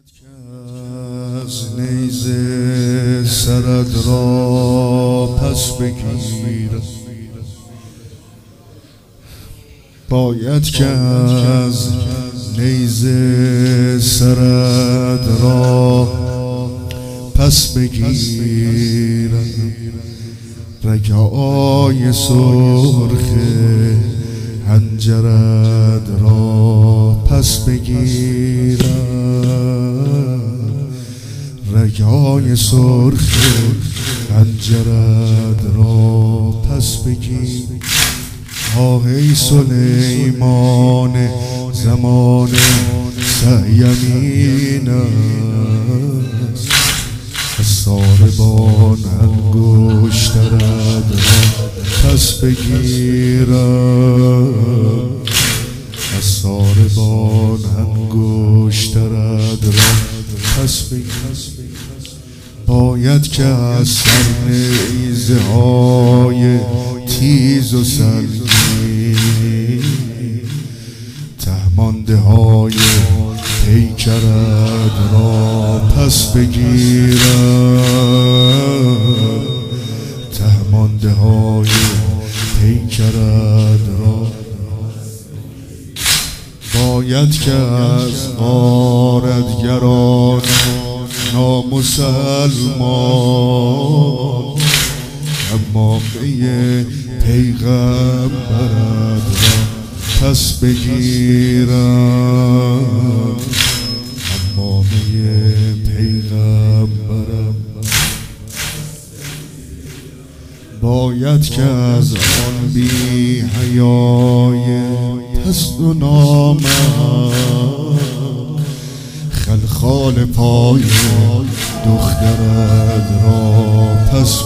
از نیزه سرت را پس بگیر، باید که از نیزه سرت را پس بگیر، رگهای سرخ حنجرت را پس بگیرم، رگهای سرخ حنجرت را پس بگیر. ای سلیمان زمان سعیم است، از ساربان انگشترت را پس بگیرم، از ساربان انگشترت را پس بگیرم. باید که از سر نیزه های تیز و سنگین تهمانده های پیکرت را پس بگیرم، تهمانده های پیکرت را. باید که از غارتگران نامسلمان امامه پیغمبرت را پس بگیرم، امامه پیغمبرم. باید که از آن بی حیای پست و نامم خلخال پای دخترت را پس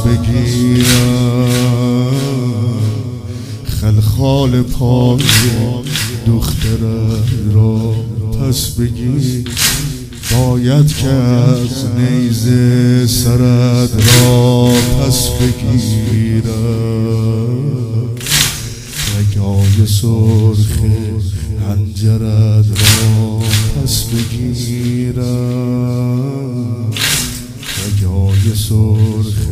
بگیرم، خلخال پای دخترت را پس بگیر. باید که از نیزه سرت را پس بگیرم، رگهای سرخ حنجرت را پس بگیرم، رگهای سرخ